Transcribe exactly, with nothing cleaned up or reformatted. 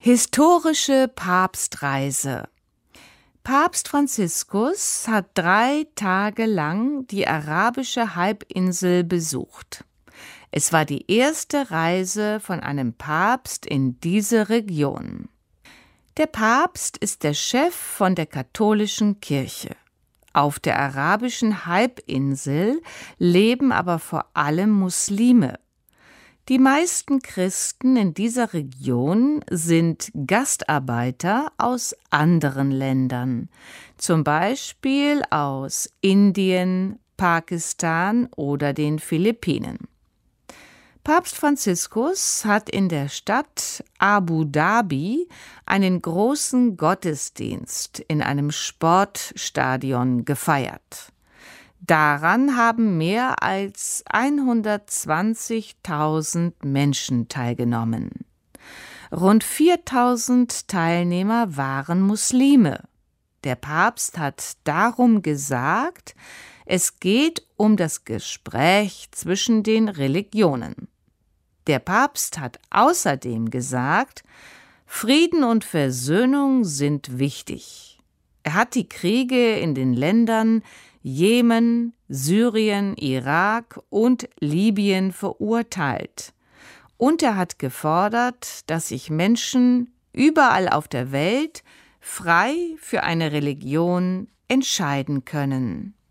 Historische Papstreise. Papst Franziskus hat drei Tage lang die arabische Halbinsel besucht. Es war die erste Reise von einem Papst in diese Region. Der Papst ist der Chef von der katholischen Kirche. Auf der arabischen Halbinsel leben aber vor allem Muslime. Die meisten Christen in dieser Region sind Gastarbeiter aus anderen Ländern, zum Beispiel aus Indien, Pakistan oder den Philippinen. Papst Franziskus hat in der Stadt Abu Dhabi einen großen Gottesdienst in einem Sportstadion gefeiert. Daran haben mehr als hundertzwanzigtausend Menschen teilgenommen. Rund viertausend Teilnehmer waren Muslime. Der Papst hat darum gesagt, es geht um das Gespräch zwischen den Religionen. Der Papst hat außerdem gesagt, Frieden und Versöhnung sind wichtig. Er hat die Kriege in den Ländern Jemen, Syrien, Irak und Libyen verurteilt. Und er hat gefordert, dass sich Menschen überall auf der Welt frei für eine Religion entscheiden können.